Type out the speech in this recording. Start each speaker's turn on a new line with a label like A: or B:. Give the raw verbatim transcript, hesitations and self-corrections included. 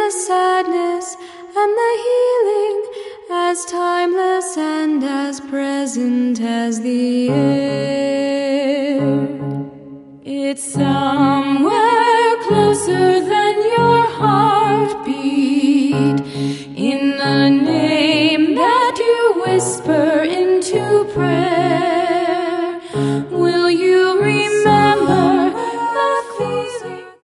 A: the sadness and the healing, as timeless and as present as the air. It's somewhere closer than your heartbeat, in the name that you whisper into prayer.